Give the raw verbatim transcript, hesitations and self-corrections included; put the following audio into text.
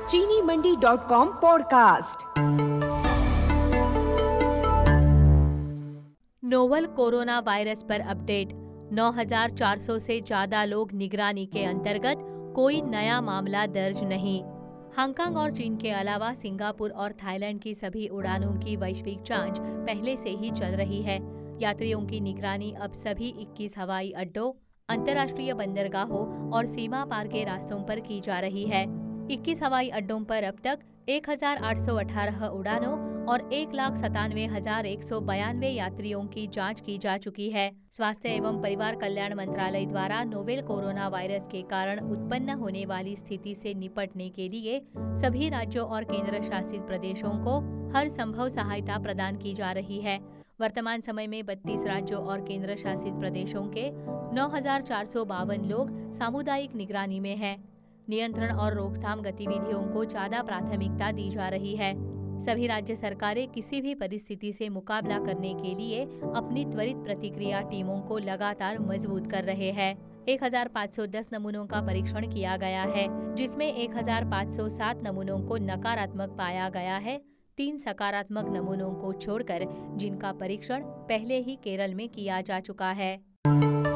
चीनी Mandi dot com podcast. Novel coronavirus पर update. नौ हज़ार चार सौ से ज्यादा लोग निगरानी के अंतर्गत, कोई नया मामला दर्ज नहीं। हांगकांग और चीन के अलावा सिंगापुर और थाईलैंड की सभी उड़ानों की वैश्विक जांच पहले से ही चल रही है। यात्रियों की निगरानी अब सभी इक्कीस हवाई अड्डों, अंतर्राष्ट्रीय बंदरगाहों और सीमा पार के रास्तों पर की जा रही है। इक्कीस हवाई अड्डों पर अब तक एक हजार आठ सौ अठारह उड़ानों और एक लाख सतानवे हजार एक सौ बयानवे यात्रियों की जांच की जा चुकी है। स्वास्थ्य एवं परिवार कल्याण मंत्रालय द्वारा नोवेल कोरोना वायरस के कारण उत्पन्न होने वाली स्थिति से निपटने के लिए सभी राज्यों और केंद्र शासित प्रदेशों को हर संभव सहायता प्रदान की जा रही है। वर्तमान समय में बत्तीस राज्यों और केंद्र शासित प्रदेशों के नौ हजार चार सौ बावन लोग सामुदायिक निगरानी में हैं। नियंत्रण और रोकथाम गतिविधियों को ज्यादा प्राथमिकता दी जा रही है। सभी राज्य सरकारें किसी भी परिस्थिति से मुकाबला करने के लिए अपनी त्वरित प्रतिक्रिया टीमों को लगातार मजबूत कर रहे हैं। एक हजार पाँच सौ दस नमूनों का परीक्षण किया गया है, जिसमें एक हजार पाँच सौ सात नमूनों को नकारात्मक पाया गया है, तीन सकारात्मक नमूनों को छोड़कर, जिनका परीक्षण पहले ही केरल में किया जा चुका है।